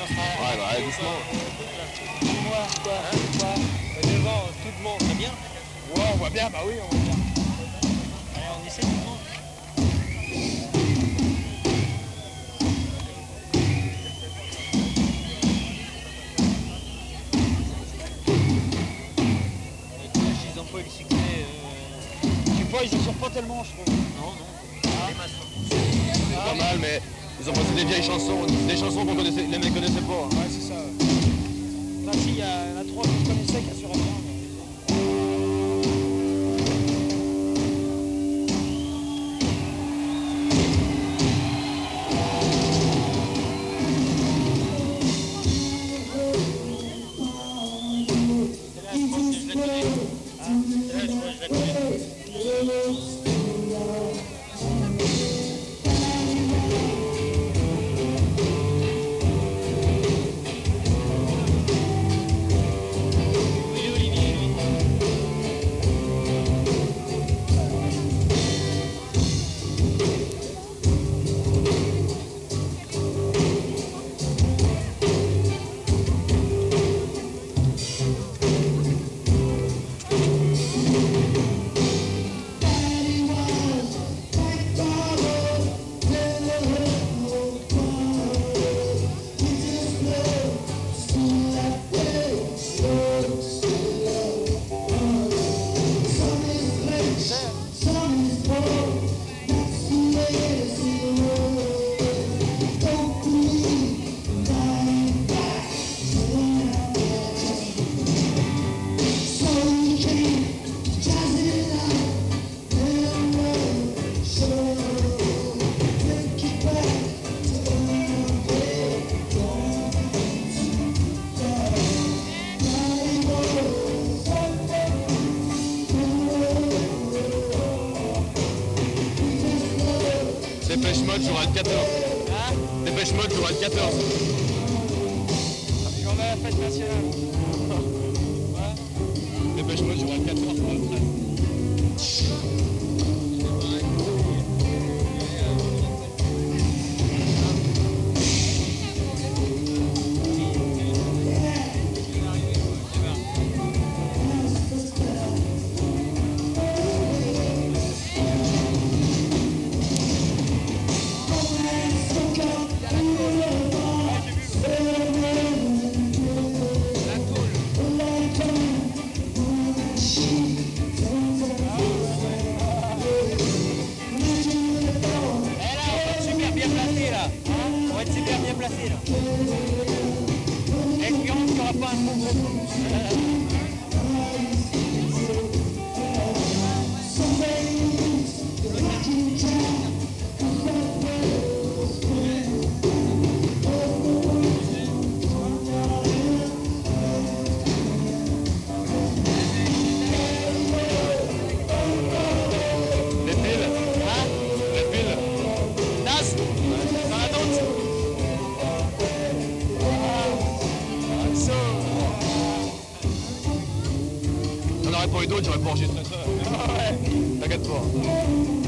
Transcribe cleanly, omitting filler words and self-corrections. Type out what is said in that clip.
Ouais, bah allez, doucement. Dis-moi, quoi, quoi. Devant, tout le monde, c'est bien. Ouais, on voit bien, bah oui, on voit bien. Allez, on essaie tout le monde. Ils ont pas eu le succès. Je sais pas, ils en sortent pas tellement, je trouve. Non, non. Les maçons. C'est pas mal, mais ils ont passé des vieilles chansons, des chansons qu'on connaissait, les mecs connaissaient pas. Ouais, c'est ça. Enfin, si, il y en a trois que je connaissais qui assuraient bien. Celle-là, je pense que je la connais. Celle-là, je crois que je la connais. Oui, Olivier, lui. Dépêche Mode jouera le 14. Hein? Dépêche Mode jouera le 14. Puis on a la fête nationale. Ouais. Dépêche Mode jouera le 14 pour le 13. On va être super bien placé là. Espérons qu'il n'y aura pas un gros gros. Les piles. Hein? Les piles. Das? Dans la danse? J'en aurais pas eu d'autres, j'aurais pas enregistré ça. T'inquiète pas.